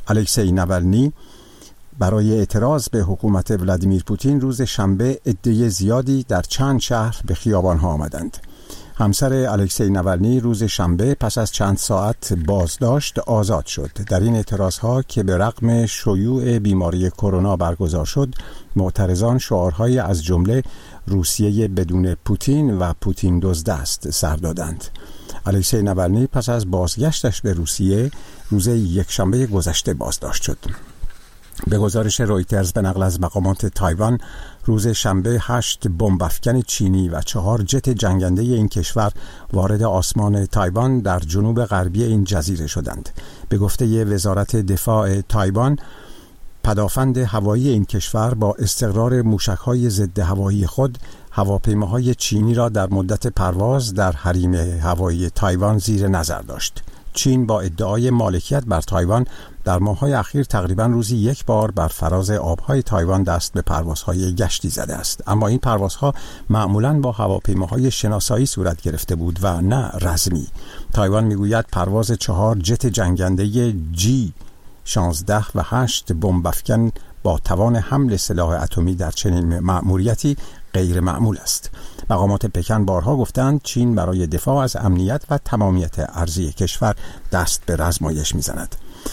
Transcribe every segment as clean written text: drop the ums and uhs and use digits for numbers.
الکسی ناولنی برای اعتراض به حکومت ولادیمیر پوتین روز شنبه عده زیادی در چند شهر به خیابان‌ها آمدند. همسر الکسی ناولنی روز شنبه پس از چند ساعت بازداشت آزاد شد. در این اعتراضها که به رغم شیوع بیماری کرونا برگزار شد، معترضان شعارهای از جمله روسیه بدون پوتین و پوتین دزد است سر دادند. الکسی ناولنی پس از بازگشتش به روسیه روز یکشنبه گذشته بازداشت شد. به گزارش رویترز به نقل از مقامات تایوان، روز شنبه 8 بمب‌افکن چینی و 4 جت جنگنده این کشور وارد آسمان تایوان در جنوب غربی این جزیره شدند. به گفته وزارت دفاع تایوان، پدافند هوایی این کشور با استقرار موشک‌های ضد هوایی خود هواپیماهای چینی را در مدت پرواز در حریم هوایی تایوان زیر نظر داشت. چین با ادعای مالکیت بر تایوان در ماه‌های اخیر تقریباً روزی یک بار بر فراز آب‌های تایوان دست به پروازهای گشتی زده است، اما این پروازها معمولاً با هواپیماهای شناسایی صورت گرفته بود و نه رزمی. تایوان میگوید پرواز 4 جت جنگنده G-16 و 8 بمب‌افکن با توان حمل سلاح اتمی در چنین مأموریتی غیر معمول است. مقامات پکن بارها گفتند چین برای دفاع از امنیت و تمامیت ارضی کشور دست به رزمایش می‌زند.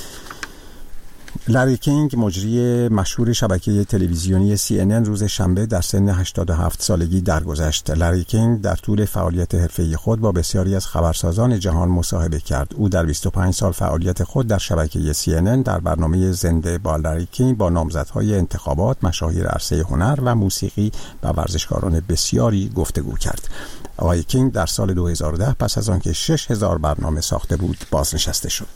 لری کینگ، مجری مشهور شبکه تلویزیونی CNN، روز شنبه در سن 87 سالگی درگذشت. لری کینگ در طول فعالیت حرفه‌ای خود با بسیاری از خبرسازان جهان مصاحبه کرد. او در 25 سال فعالیت خود در شبکه CNN در برنامه زنده با لری کینگ با نامزدهای انتخابات، مشاهیر عرصه هنر و موسیقی و ورزشکاران بسیاری گفتگو کرد. آقای کینگ در سال 2010 پس از آنکه 6000 برنامه ساخته بود بازنشسته شد.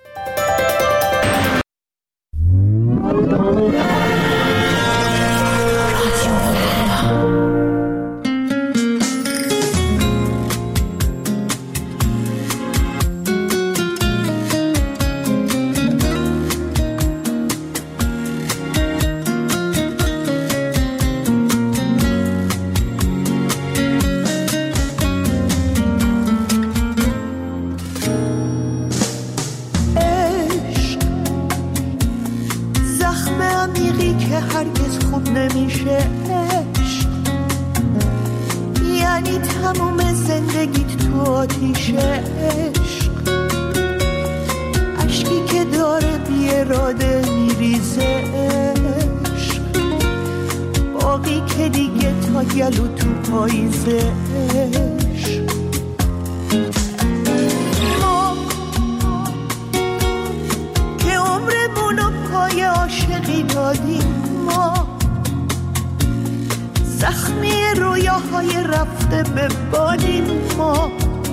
زخمی رویاهای رفته به بالین ما،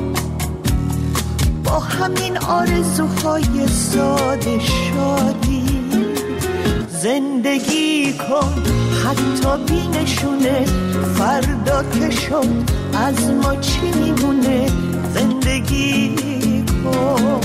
با همین آرزوهای ساده شادی زندگی کن، حتی بی نشونه فردا که شد از ما چی میمونه. زندگی کن،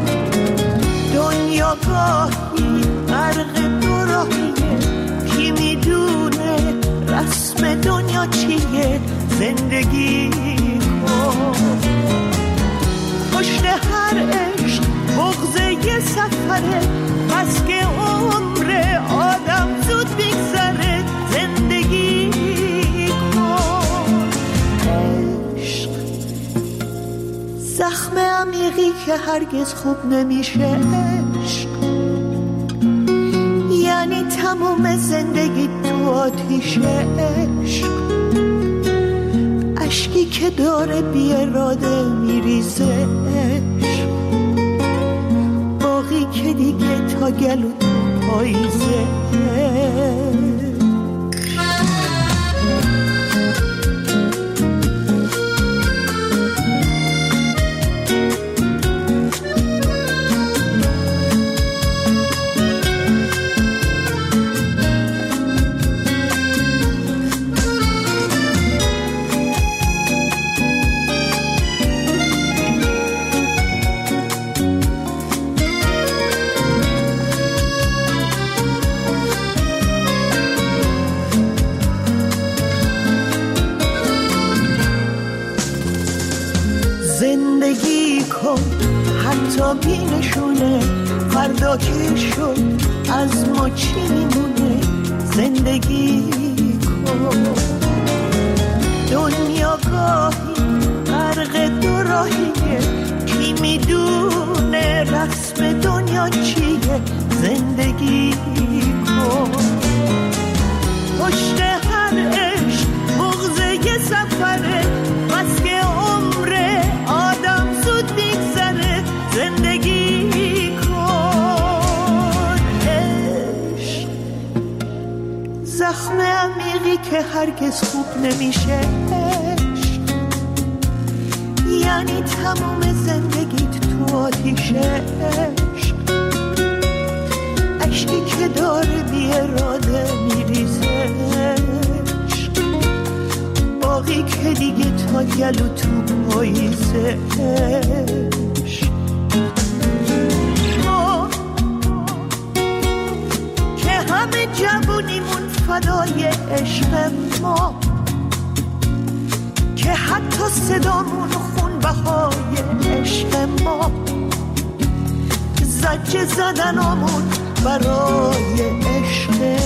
دنیا گاهی غرق دوراهیه، کی میدونه رسم دنیا چیه. زندگی کن، پشت هر عشق بغض یه سفره، بس که عمر آدم زود میگذره. زندگی کن، عشق زخم عمیقی که هرگز خوب نمیشه. عشق یعنی تموم زندگی تو آتیشه. عشق اشکی که داره بی اراده میریزه. عشق باقی که دیگه تا گلو تو پاییزه. فردا که شد از ما چی میمونه زندگی کن. دنیا گاهی غرق دو راهیه، کی میدونه رسم دنیا چیه زندگی کن. پشت هر عشق بغض یه سفره، بس که عمر آدم زود میگذره زندگی کن. عشق زخم عمیقی که هرگز خوب نمیشه، یعنی تمام زندگیت تو آتیشه. عشقی که داره بی اراده میریزه، باقی که دیگه تا گلو تو پاییزه. ما که همه جوونیمون فدای عشق ما، که حتی صدامون خون بهای عشق ما، زجه زدنامون برای عشق.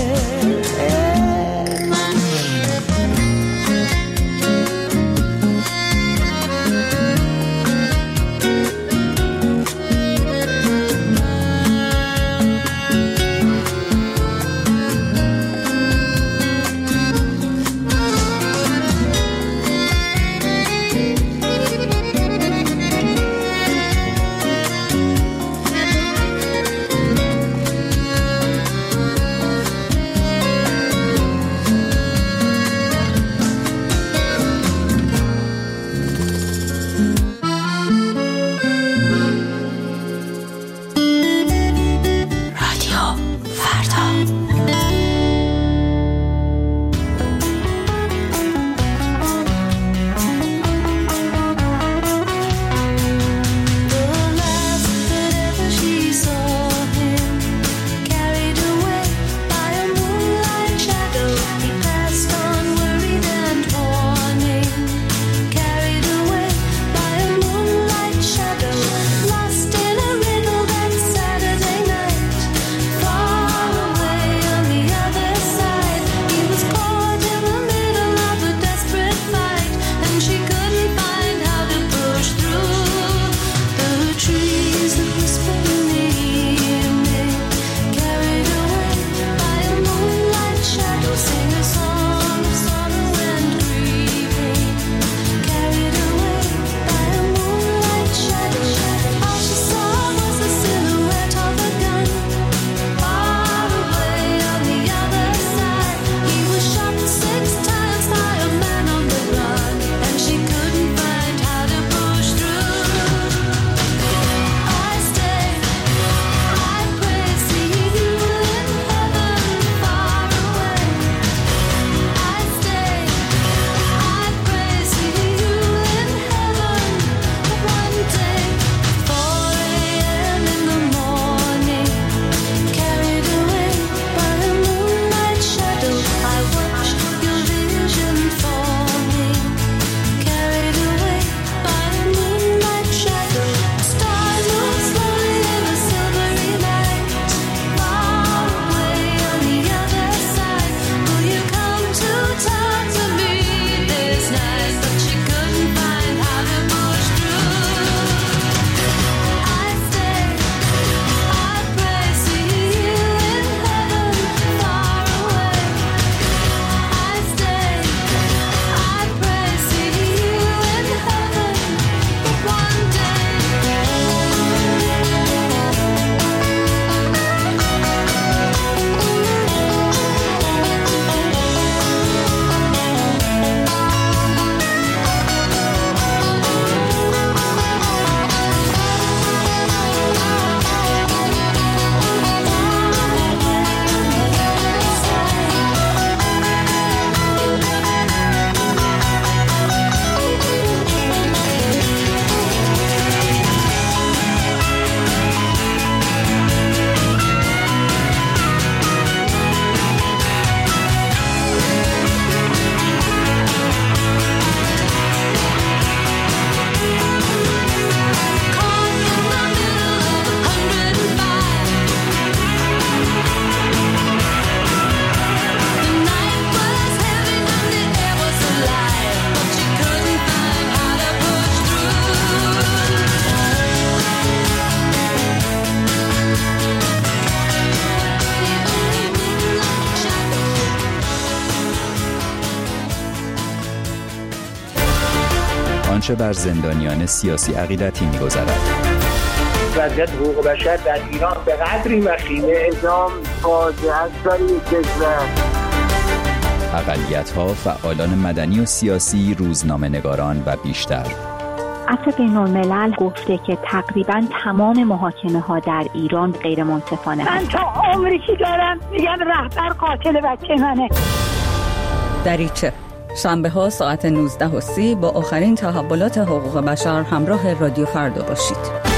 چه بر زندانیان سیاسی عقیدتی می‌گذرد. وضعیت حقوق بشر در ایران به قدری وخیمه، اعدام فاجعه است برای کشور. اقلیت‌ها، فعالان مدنی و سیاسی، روزنامه‌نگاران و بیشتر. عفو بین‌الملل گفته که تقریباً تمام محاکمه‌ها در ایران غیر منصفانه. من تا عمری که دارم میگم رهبر قاتل بچه منه. دریچه شنبه‌ها ساعت 19:30 با آخرین تحولات حقوق بشر همراه رادیو فردا باشید.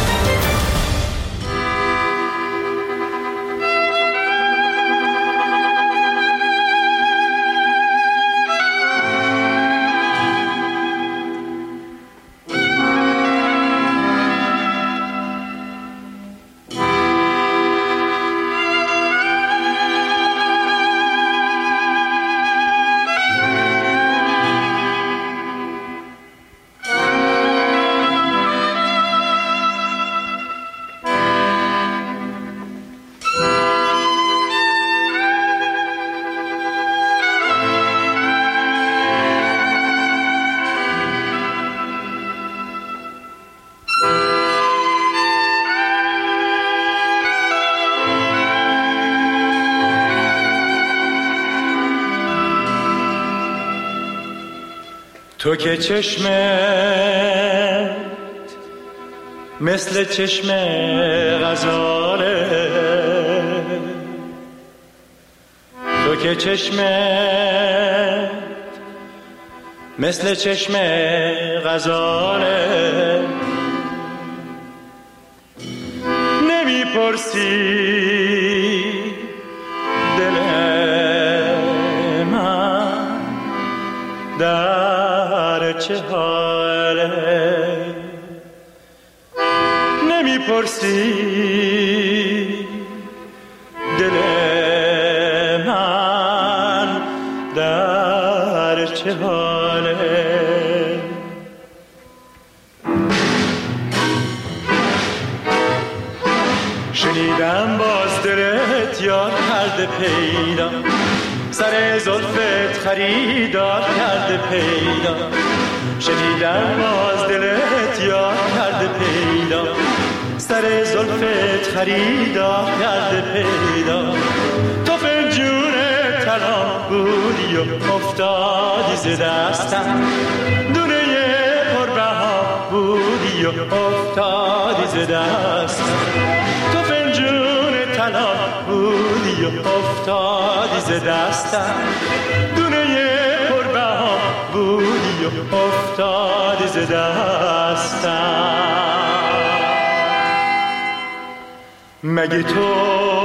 تو که چشمت مثل چشم غزاله، تو که چشمت مثل چشم غزاله، نمیپرسی دل من در چه حاله، نمیپرسی دل من در چه حاله. شنیدم باز دلت یاد کرده پیدا، سر زلفت خریدار کرده پیدا. شنیدم باز دلت یاد کرده پیدا، سر زلفت خریدار کرده پیدا. تو فنجون طلا بودی و افتادی ز دستم، دونه پربها بودی و افتادی ز دستم. تو فنجون طلا بودی و افتادی ز دستم، دونه پربها بودی و افتادی ز دستم. مگه تو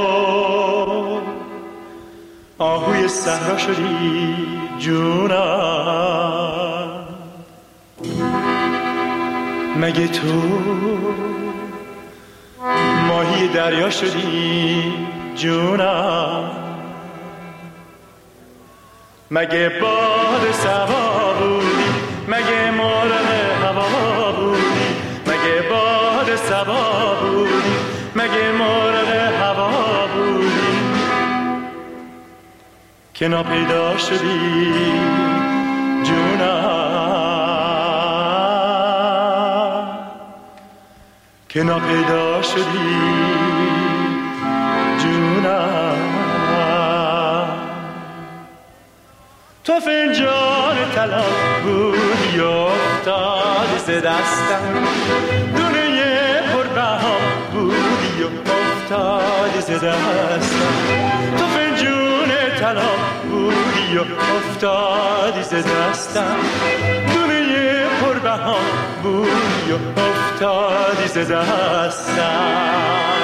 آهوی صحرا شدی جونم، مگه تو ماهی دریا شدی جونم، مگه باد صبا بودی، مگه مرغ هوا بودی، مگه باد صبا بودی، مگه مرغ هوا بودی که ناپیدا شدی جونم، که ناپیدا شدی جونم. تو فنجان طلا بودی افتادی ز دستم، دونه پربها بودی افتادی ز دستم. تو فنجون طلا بودی افتادی ز دستم، دونه پربها بودی افتادی ز دستم.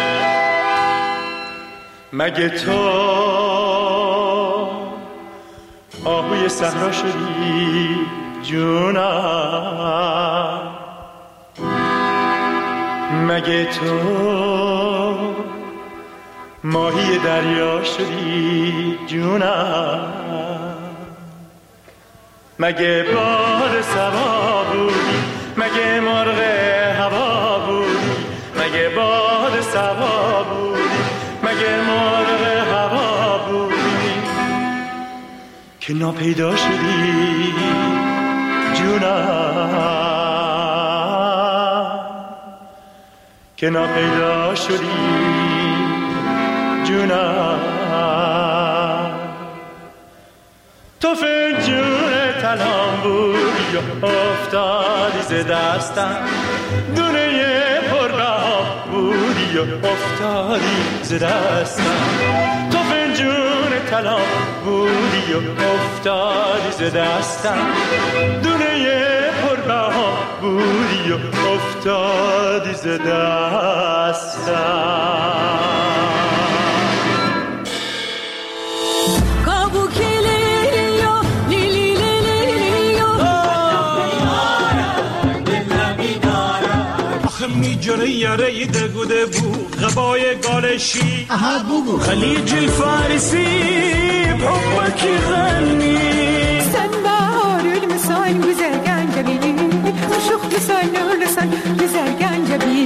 مگه تو آهوی صحرا شدی جونم، مگه تو ماهی دریا شدی جونم، مگه باد صبا بودی، مگه مرغ هوا بودی، مگه باد صبا بودی، مگه مرغ هوا بودی که ناپیدا شدی جونم. که ناپیدا شدی جونم. تو فنجون طلام بودی و افتادی ز دستم، دونه پربها بودی و افتادی ز دستم. تو فنجون طلام بودی و افتادی ز دستم، دونه پربها بودی و افتادی ز دستم. میجره یاره دگوده بو غبای گالشی خلیج الفارسی بحبك غني سنبار المسان بزرگان جبیلی شخ لسان لسان بزرگان جبیلی.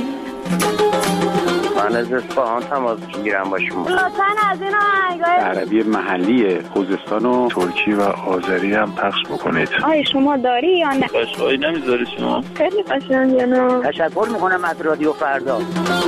من از اصفهان تماس میگیرم با شما. لطفاً از این آهنگای عربی محلی خوزستان و ترکی و آذری هم پخش بکنید. آیا شما داری یا نه؟ پشتوایی نمیذاری شما؟ خیلی قشنگه نه؟ تشکر میکنم از رادیو فردا.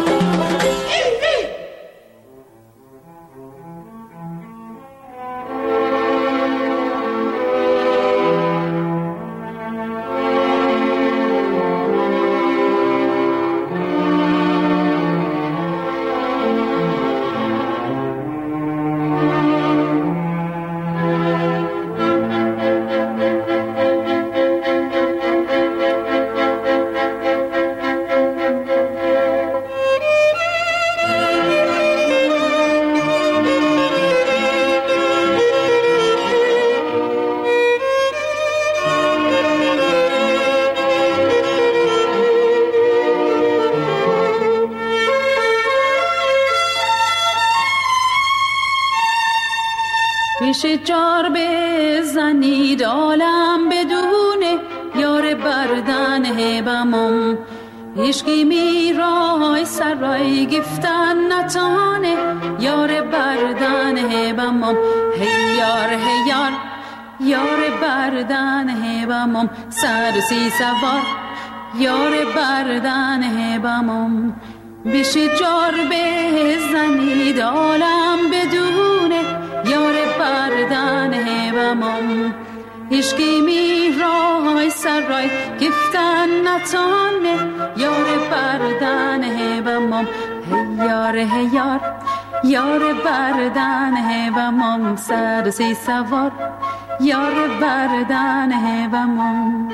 پیش جار بزنید عالم بدونه یار بردن هبمم عشقی میرای سرای گفتن نتانه یار بردن هبمم هیار هیار یار بردن هبمم سر سی سوار یار بردن هبمم پیش جار بزنید عالم بدونه یار بردن هبمم عشقی میرای سرای گفتن نتانه یار بردن هبمم هیار هیار یار بردن هبمم سر سی سوار یار بردن هبمم.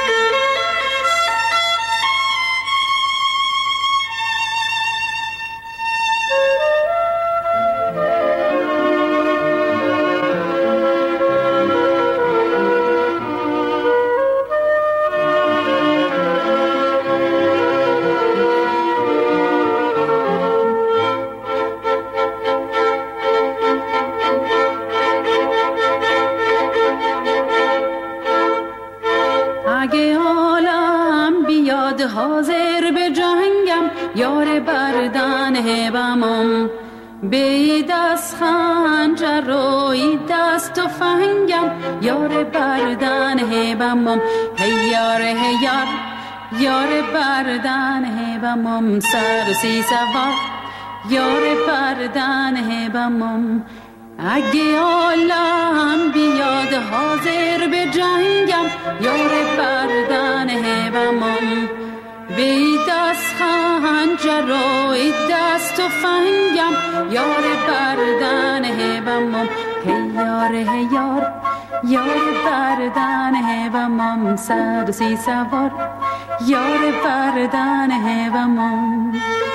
حاضر به جنگم یار بردن هبمم به دست خنجر و دست و فنگم یار بردن هبمم هیار هیار یار بردن هبمم سر سی سوار یار بردن هبمم اگه عالم بیاد حاضر به جنگم یار بردن هبمم به دست خنجر و دست و فنگم یار بردن هبمم هیار هیار یار بردن هبمم سر سی سوار یار بردن هبمم.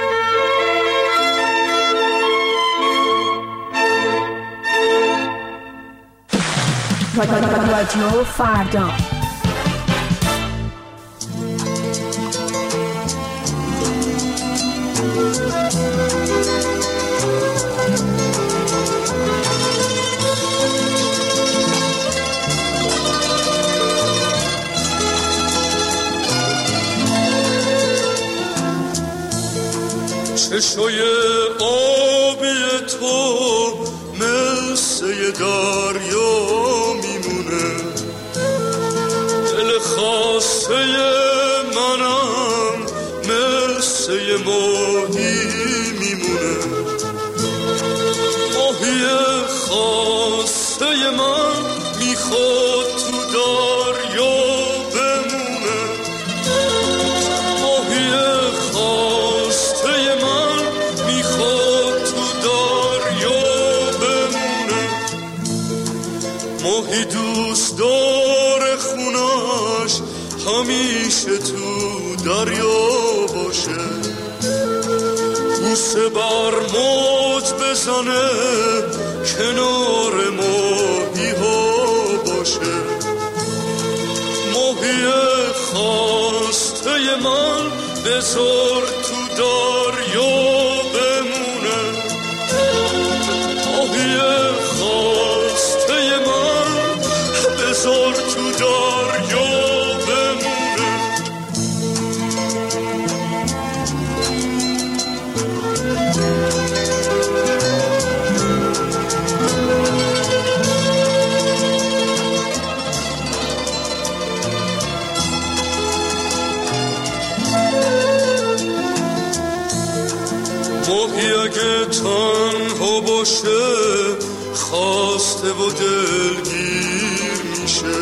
رادیو فردا چشای آبی تو مثل دریا میمونه دل خاصه منم مثل ماهی دوست داره خوناش همیشه تو دریا باشه، بوسه بر موج بزنه کنار ماهی ها باشه. ماهی خواسته من بذار تو دریا بمونه، ماهی خواسته من بذار تو دریا بمونه. ماهی اگه تنها باشه خواسته و دلگیر میشه،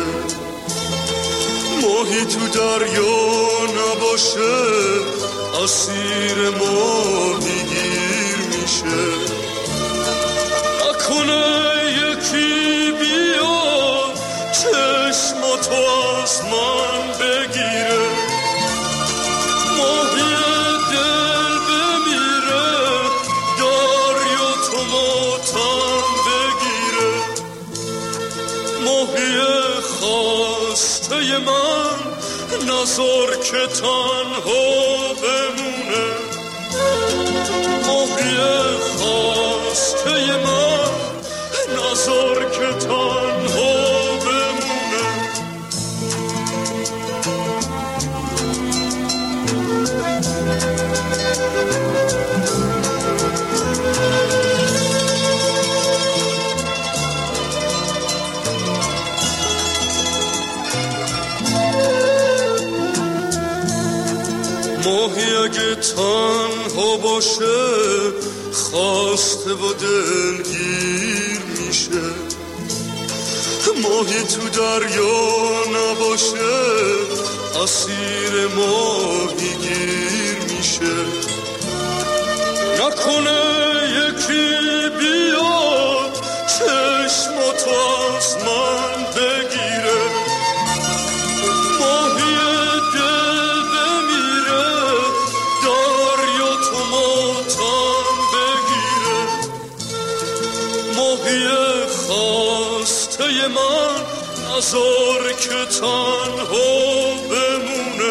ماهی تو دریا نباشه اسیر ماهی گیر میشه. نکنه یکی بیاد چشماتو از من بگیره، ماهی دل بمیره دریا تو ماتم بگیره. ماهی خواسته من نذار که تنها بمونه، ماهی خواسته من نذار که تنها بمونه. ماهی اگه تنها باشه خواسته و دلگیر میشه، ماهی تو دریا نباشه اسیر ماهی گیر میشه. نکنه یکی بیاد چشماتو از من بگیره، ماهی دل بمیره دریا تو ماتم بگیره. ماهی خواسته من نذار که تنها بمونه،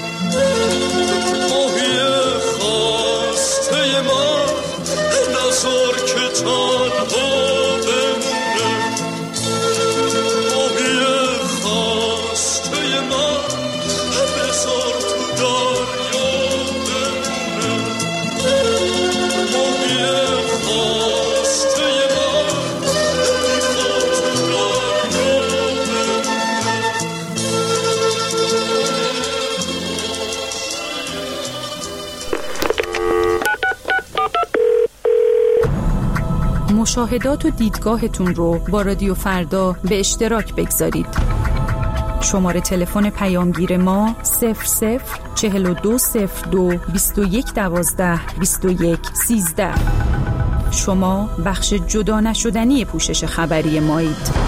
ماهی خواسته من نذار که تنها بمونه، ماهی خواسته من بذار تو دریا بمونه، ماهی خواسته من میخواد تو دریا بمونه. مشاهدات و دیدگاهتون رو با رادیو فردا به اشتراک بگذارید. شماره تلفن پیامگیر ما 004202 2112 2113. شما بخش جدا نشدنی پوشش خبری مایید.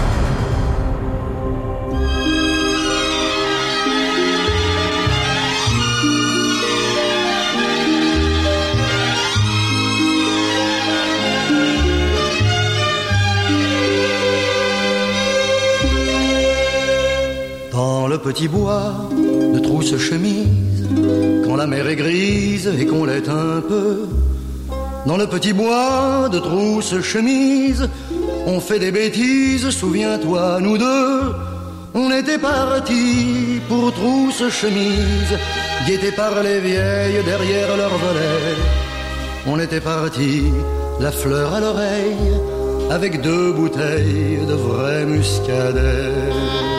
Petit bois de trousse-chemise, quand la mer est grise et qu'on l'est un peu. Dans le petit bois de trousse-chemise, on fait des bêtises, souviens-toi, nous deux. On était partis pour trousse-chemise, guettés par les vieilles derrière leur volet. On était partis, la fleur à l'oreille, avec 2 bouteilles de vrai muscadet.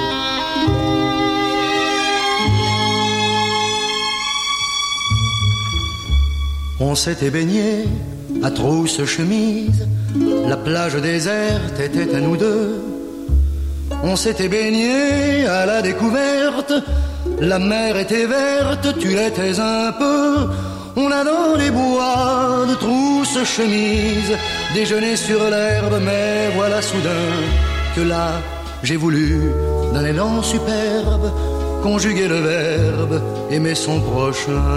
On s'était baigné à trousse-chemise, la plage déserte était à nous deux. On s'était baigné à la découverte, la mer était verte, tu l'étais un peu. On a dans les bois de trousse-chemise déjeuné sur l'herbe, mais voilà soudain que là, j'ai voulu d'un élan superbe conjuguer le verbe aimer son prochain.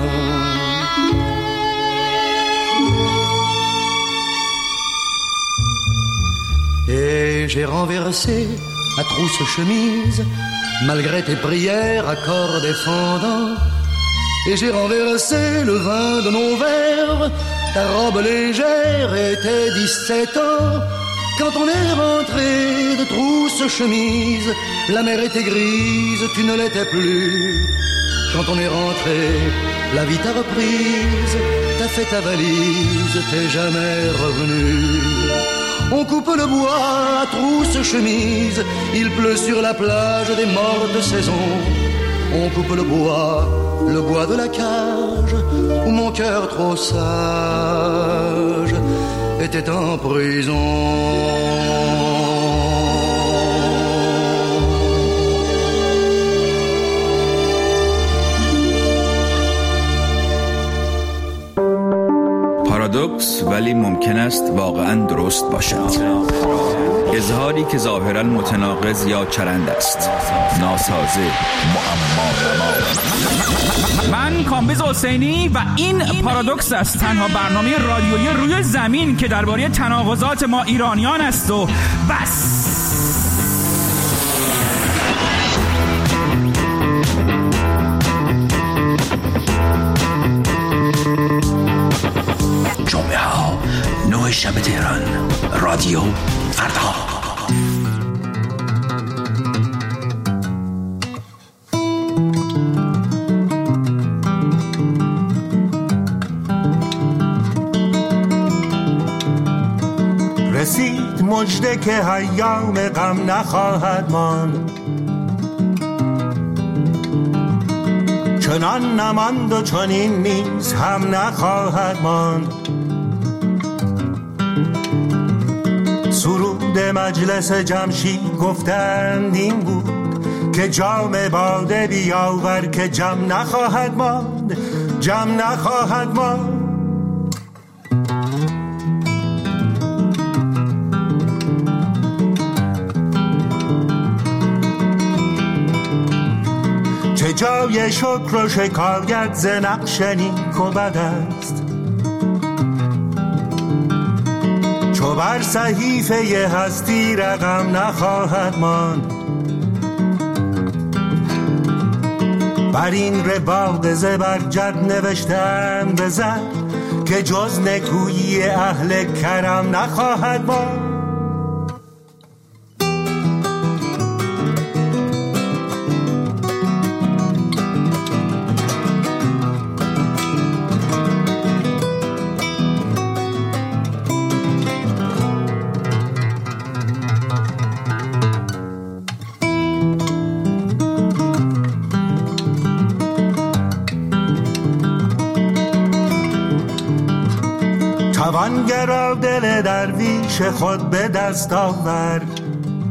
Et j'ai renversé ta trousse chemise malgré tes prières à corps défendant. Et j'ai renversé le vin de nos verres, ta robe légère était 17 ans. Quand on est rentré de trousse chemise, la mer était grise, tu ne l'étais plus. Quand on est rentré, la vie t'a reprise, t'as fait ta valise, t'es jamais revenu. On coupe le bois à trousse chemise, il pleut sur la plage des morts de saison. On coupe le bois de la cage, où mon cœur trop sage était en prison. پارادوکس ولی ممکن است واقعاً درست باشد. اظهاری که ظاهراً متناقض یا چرند است، ناسازه، معما. من کامبیز حسینی و این پارادوکس است، تنها برنامه رادیویی روی زمین که درباره تناقضات ما ایرانیان است و بس. جمعه ها 9 شب تهران، رادیو فردا. رسید مژده که ایام غم نخواهد ماند، چنان نماند و چنین نیز هم نخواهد ماند. سرود مجلس جمشید گفتند این بود که جام باده بیاور که جم نخواهد ماند، جم نخواهد ماند. چه جای شکر و شکایت ز نقش نیک و بد است، چو بر صحیفه هستی رقم نخواهد ماند. بر این رباق زبرجد نوشتند به زر که جز نکویی اهل کرم نخواهد ماند. توانگرا دل درویش خود به دست آورد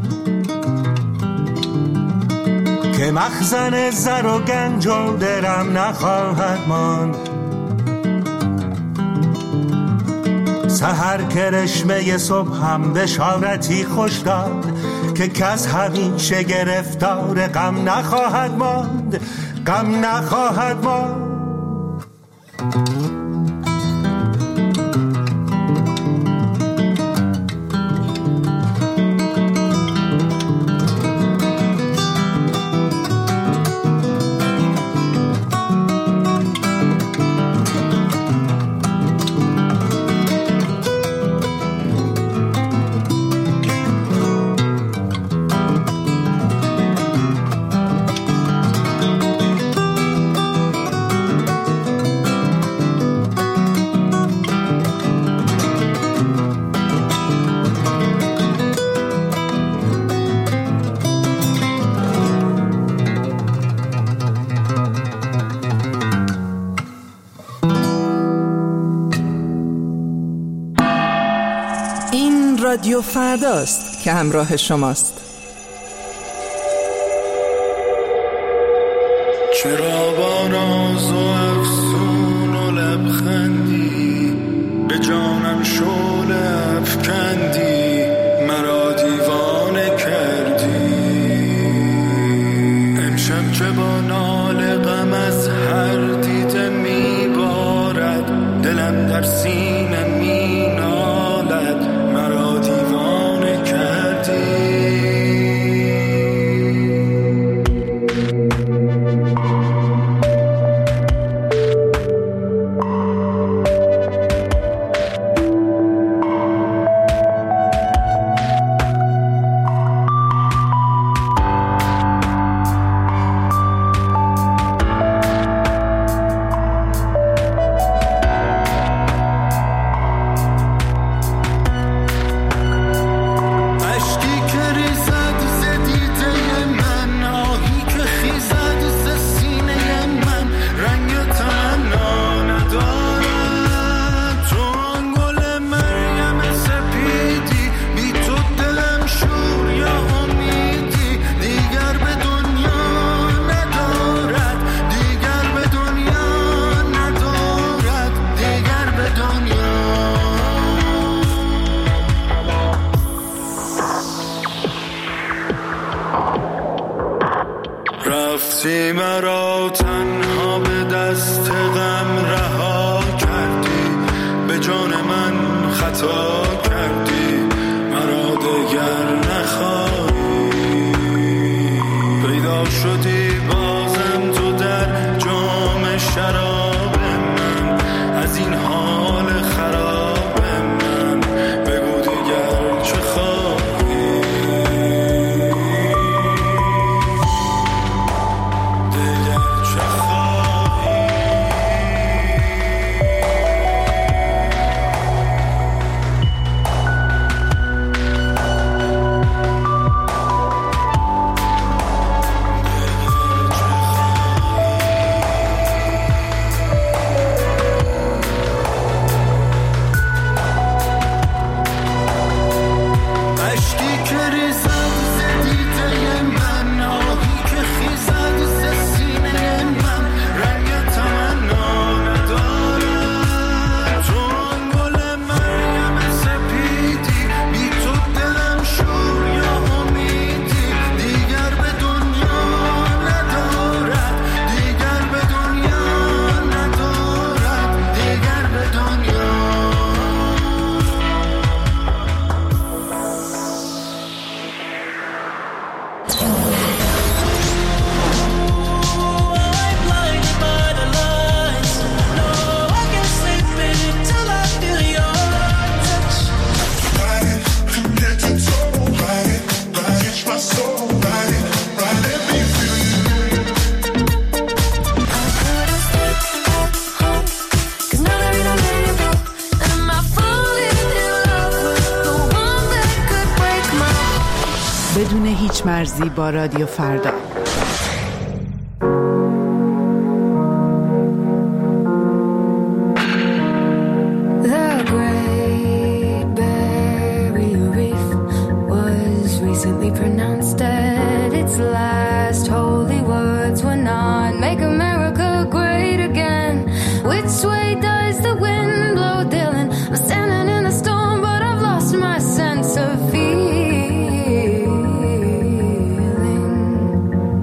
که مخزن زر و گنج و درم نخواهد ماند. سحر کرشمه صبح هم بشارتی خوش داد که کس همیشه گرفتار غم نخواهد ماند، غم نخواهد ماند. رادیو فرداست که همراه شماست. چرا با ناز و افسون و لبخندی به جانم شعله افکندی، مرا دیوانه کردی. بسی مرا تنها به دست غم رها کردی، به جان من خطا کردی، مرا دگر نخواهی. پیدا شدی بازم تو در جام شراب من، از این حال خراب من بگو دیگر چه خواهی. دیگر چه خواهی. اشکی که ریزد ز دیده من، آهی که خیزد ز سینه من، رنگ تمنا ندارد. تو آن گل مریم سپیدی، بی تو دلم شور یا امیدی، دیگر به دنیا ندارد، دیگر به دنیا ندارد، دیگر به دنیا. بدون هیچ مرزی با رادیو فردا. The Great Barrier Reef was recently pronounced dead. Its last holy words were not "Make America great again." Which way does the wind blow, Dylan? I'm standing in the storm, but I've lost my sense of feeling.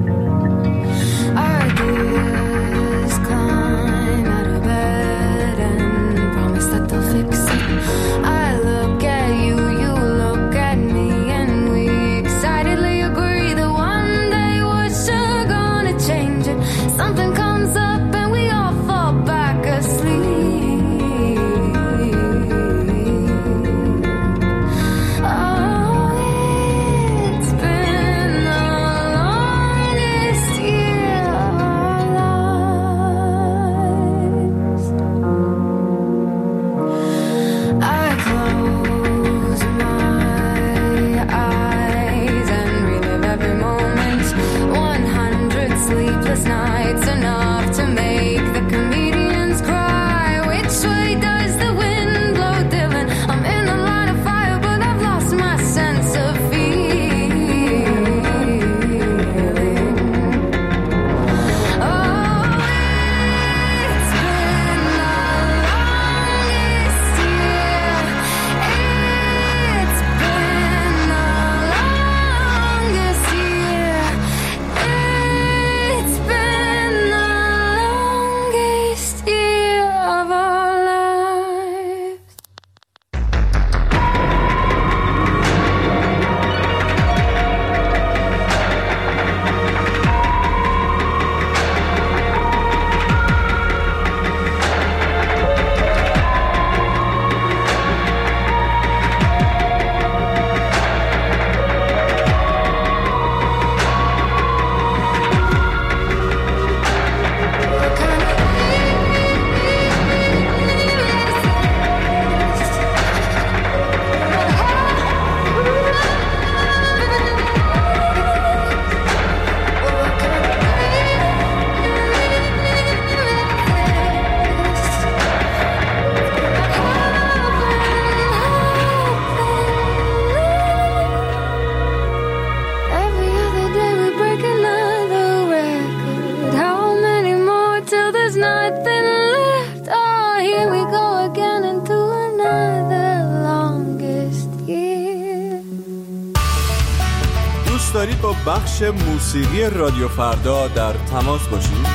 دوست دارید با بخش موسیقی رادیو فردا در تماس باشید؟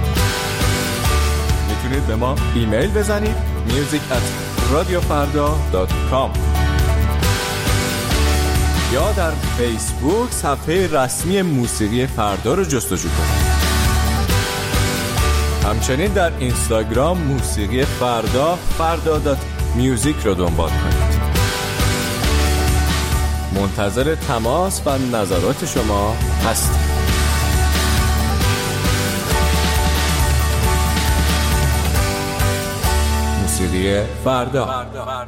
میتونید به ما ایمیل بزنید music@radiofarda.com یا در فیسبوک صفحه رسمی موسیقی فردا رو جستجو کنید. همچنین در اینستاگرام موسیقی فردا.music رو دنبال کنید. منتظر تماس و نظرات شما هستیم. موسیقی فردا.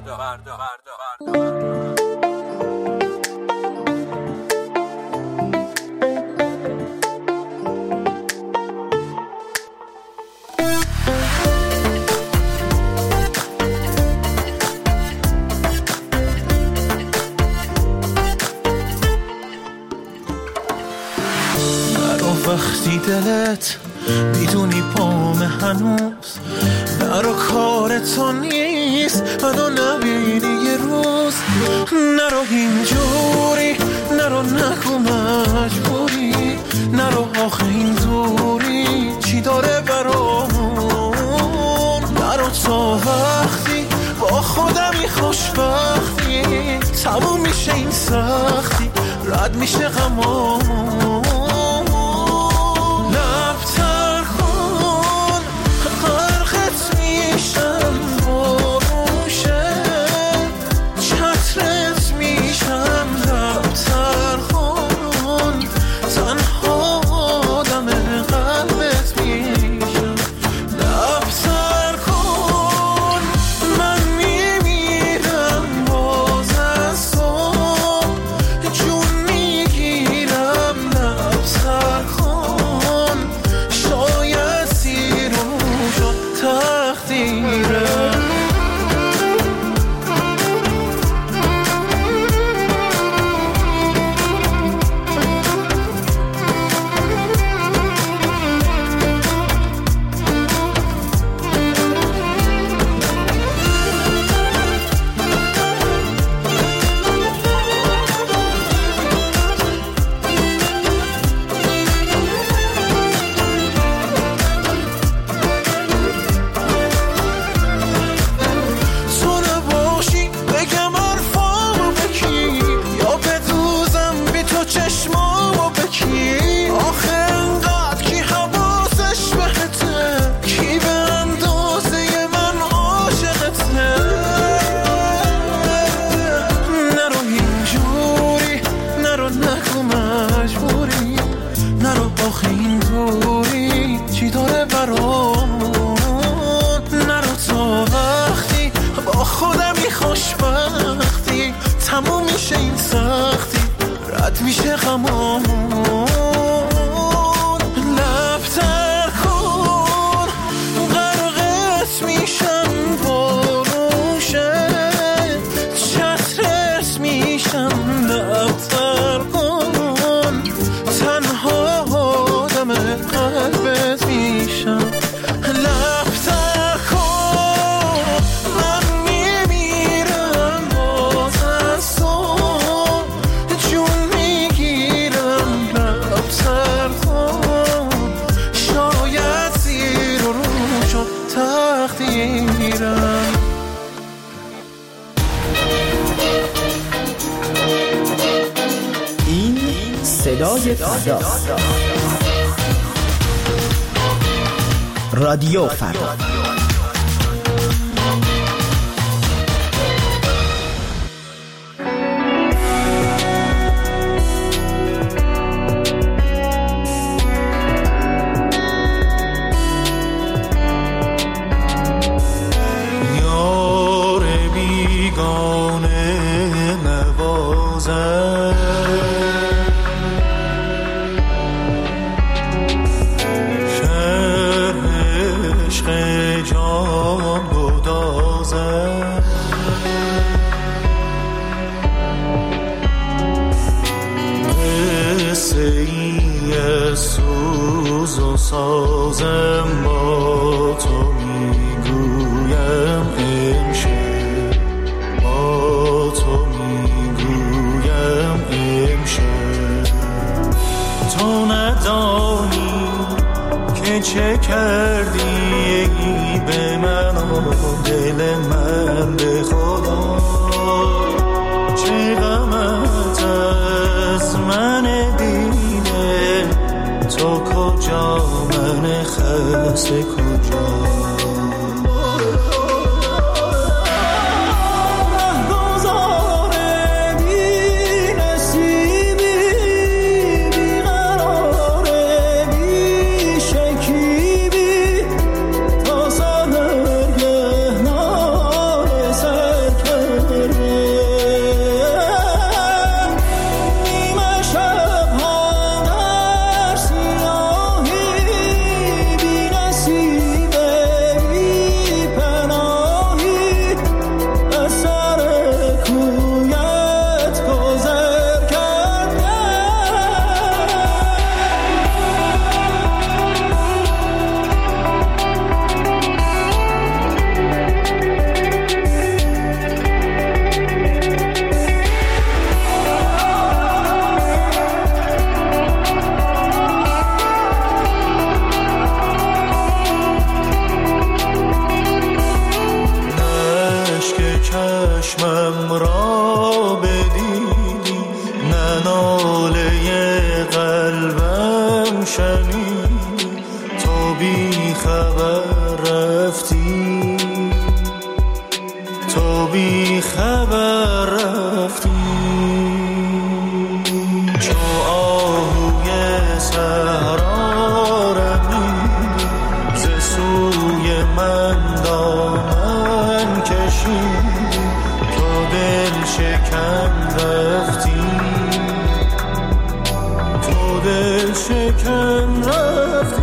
وقتی دلت میدونی پام هنوز نرو کارتون نیست منو نبینی یه روز نرو اینجوری نرو نگو مجبوری نرو آخه این دوری چی داره برامون نرو تا وقتی با خودمی خوشبختی تموم میشه این سختی رد میشه غمامون رادیو فردا. یار بیگانه نوازد جان گدازد قصه ای سوز و سازم با تو میگویم امشب با تو میگویم امشب چه کردی به من و دل من به خدا چه غمت از من دیده تو کجا من خسته کجا چشمم را بدیدی نه ناله قلبم شنیدی تو بی خبر رفتی تو بی خبر رفتی چو آهوی صحرا رمیدی ز سوی من دامن کشیدی دل شکن رفتی تو دل شکن رفتی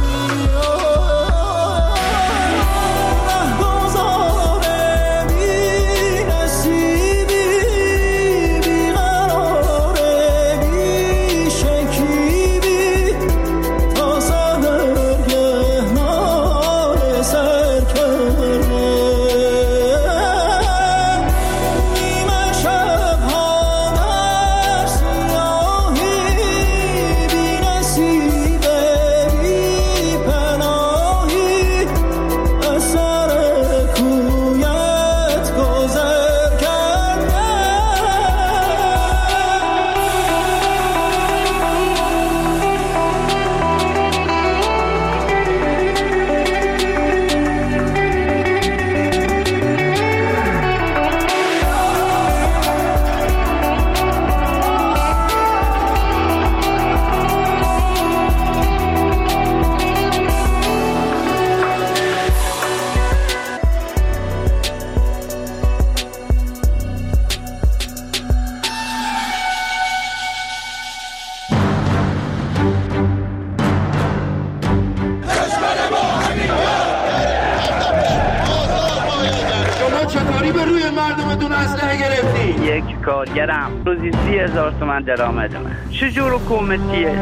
کارگرم روزی 30,000 تومان درآمدمه چجور حکومتیه؟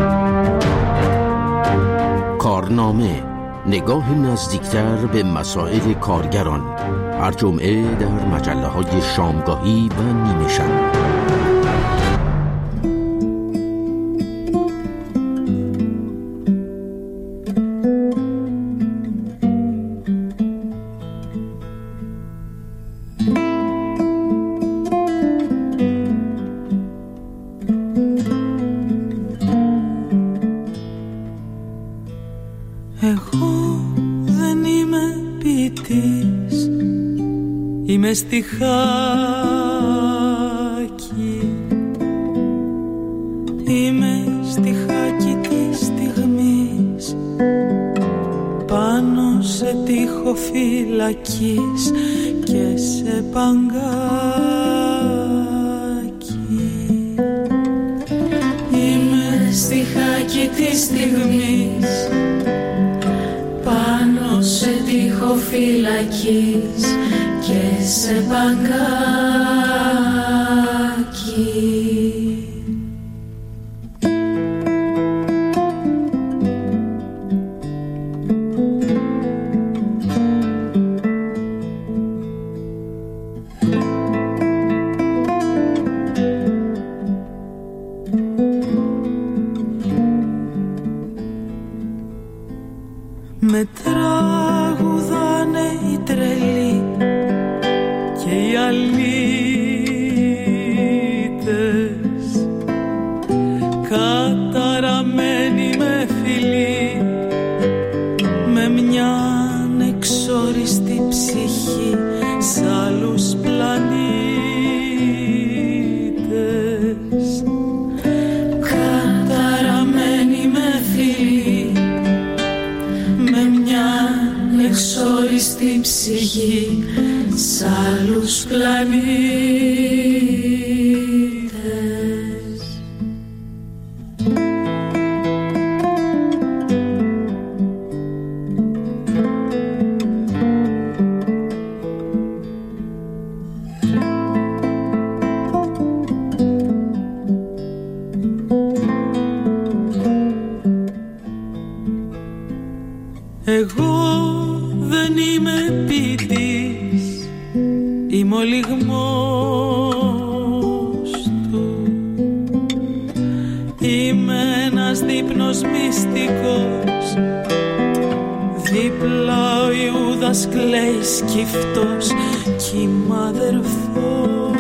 کارنامه نگاه نزدیکتر به مسائل کارگران هر جمعه در مجله‌های شامگاهی و نیمه شب. Είμαι στη Χάκη, είμαι στη Χάκη της στιγμής, πάνω σε τοίχο φυλακής και σε παγκάκι. Είμαι στη Χάκη της στιγμής, πάνω σε τοίχο φυλακής και σε παγκάκι. στη γη σ' άλλους πλανήτες. Εγώ δεν είμαι ποιητής, είμαι ο λιγμός του. Είμαι ένας δείπνος μυστικός, δίπλα ο Ιούδας κλαίει σκυφτός κι είμαι αδερφός.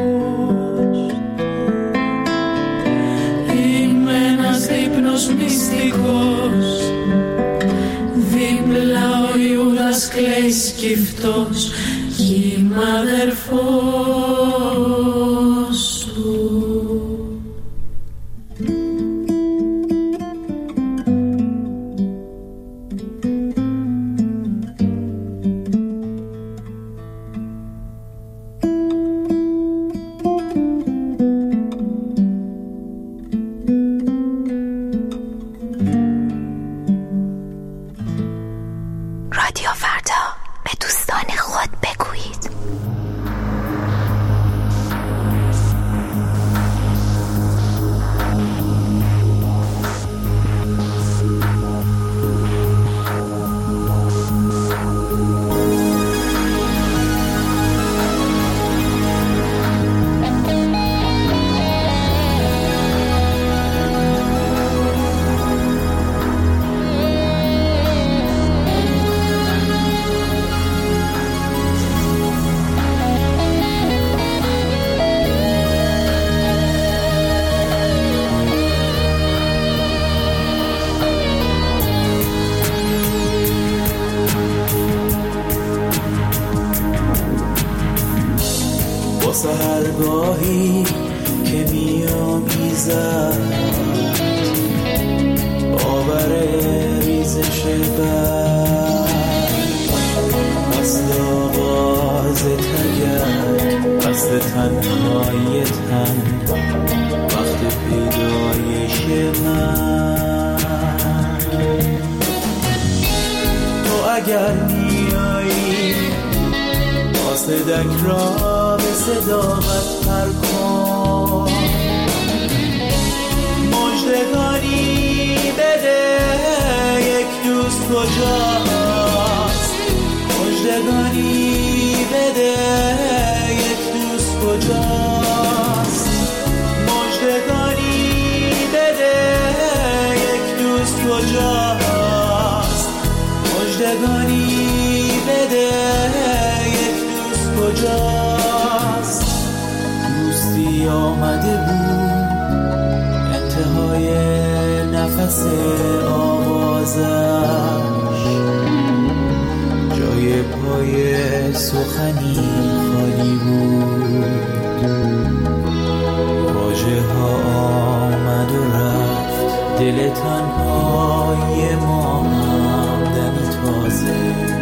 Είμαι ένας δείπνος μυστικός, δίπλα ο Ιούδας κλαίει σκυφτός κι είμαι αδερφός του. رادیو فردا، به دوستان خود بگویید. سحرگاهی که می‌آمیزد آور ریزش برق، قصد آغاز تگرگ، قصد تنهای تن، وقت پیدایش من. تو اگر میایی قاصدک را به صداقت پر کن، مژدگانی بده یک دوست کجاست، مژدگانی بده یک دوست کجاست، مژدگانی بده یک دوست کجاست، مژدگانی بده کجاست. دوستی آمده بود انتهای نفس آوازش، جای پای سخنی خالی بود، واژه ها آمد و رفت، دل تنهای ما هم دمی تازه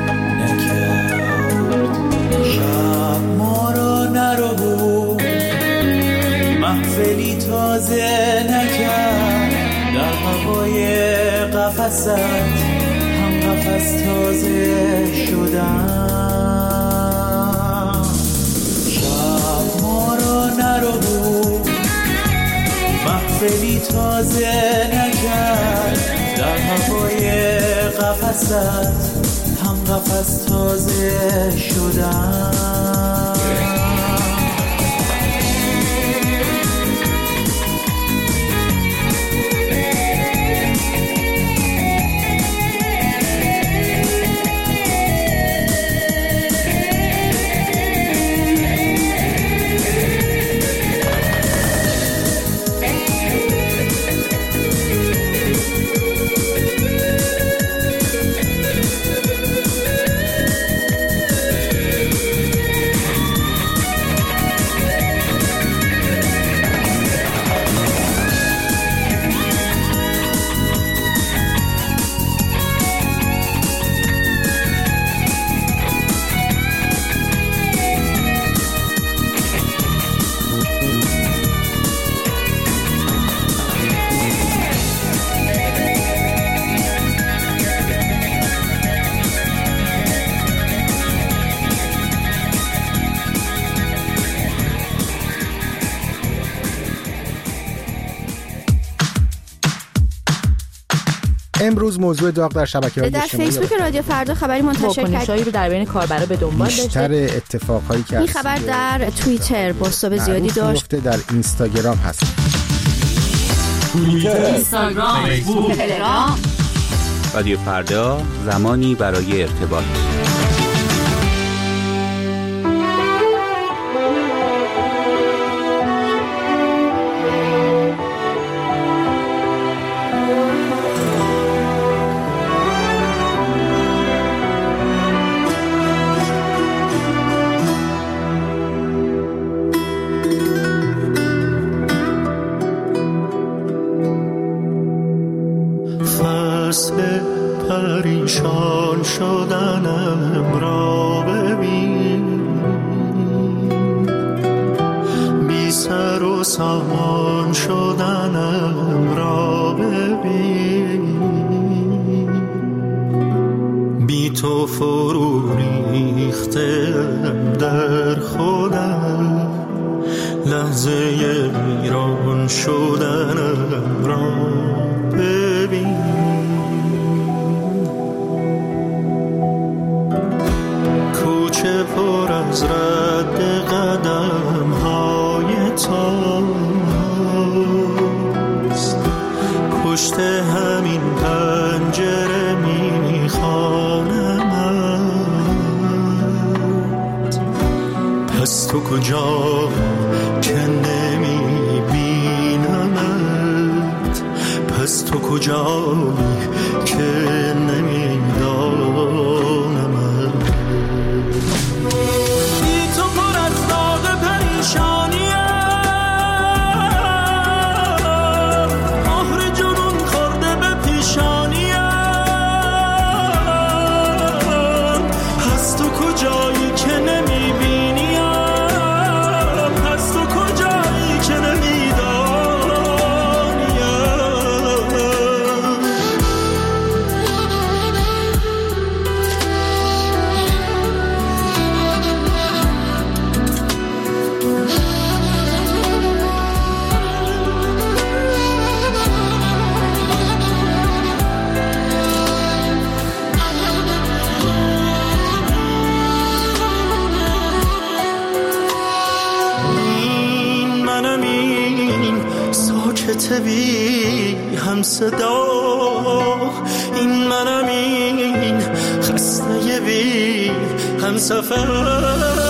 نکرد. شب ما را نرو، محفلی تازه نکرد، در هوای قفست هم قفس تازه شدم. شب ما را نرو، محفلی تازه نکرد، در هوای قفست هم قفس تازه شدم. امروز موضوع داغ در شبکه‌های اجتماعی در فیسبوک رادیو فردا خبری منتشر کرد رو در بین کاربرا به دنبال داشته. بیشتر اتفاقایی که این خبر در توییتر بازتاب زیادی داشت. در اینستاگرام هست. اینستاگرام، فیسبوک، تلگرام. رادیو فردا، زمانی برای ارتباط. پریشان شدنم را ببین، بی سر و سامان شدنم را ببین، بی تو فرو ریختم در خودم، لحظه ویران شدنم را ببین. کوچه پر از رد قدم های تاست، پشت همین پنجره میخوانمت. پس تو کجا که نمیبینمت، پس تو کجایی که نمیدانمت. بی هم صدا، این منم، این خسته بی هم سفر،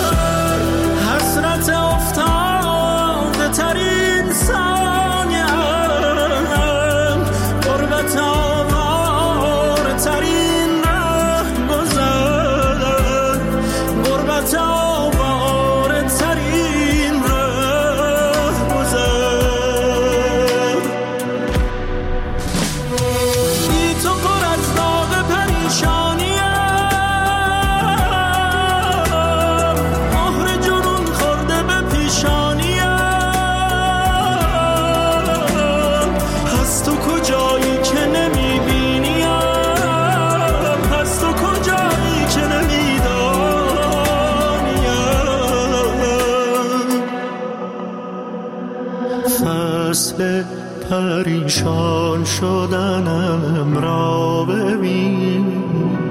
حسرت افتاده ترین ثانیم، غربت آوار ترین رهگذر، غربت آوار ترین رهگذر. فصل پریشان شدنم را ببین،